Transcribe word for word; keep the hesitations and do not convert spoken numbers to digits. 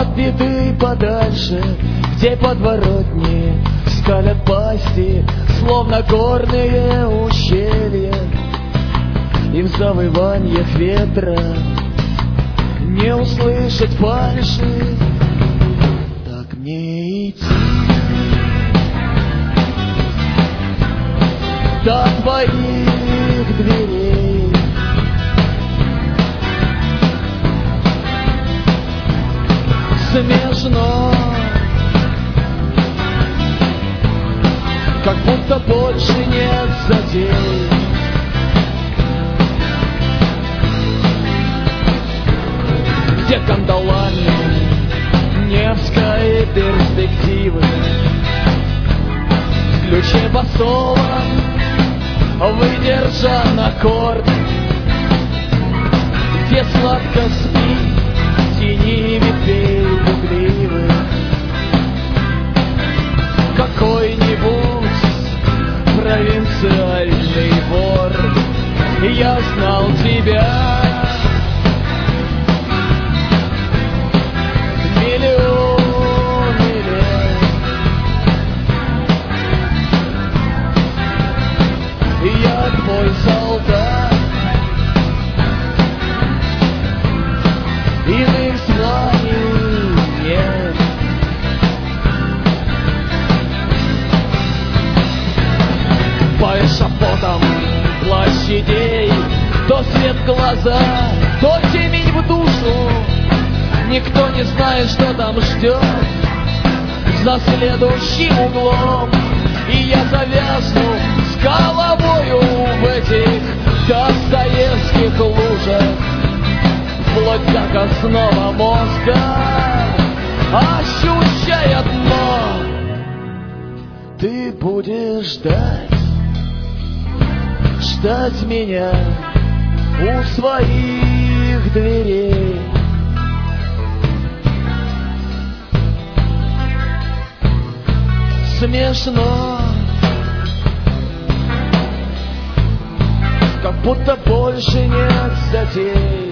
от беды подальше, где подворотни скалят пасти, словно горные ущелья, и в завываниях ветра не услышать фальши. Так мне идти до твоих дверей, смешно, как будто больше нет затей. Где кандалами Невской перспективы, в ключе басовом выдержан аккорд, где сладко спит в тени ветвей пугливых какой-нибудь провинциальный вор. Я знал тебя миллионы лет, я твой солдат, иных званий нет. По эшафотам площадей то свет в глаза, то темень в душу. Никто не знает, что там ждет за следующим углом. И я завязну с головою в этих достоевских лужах, вплоть до основа мозга, ощущая дно. Ты будешь ждать, ждать меня у своих дверей. Смешно, как будто больше нет затей.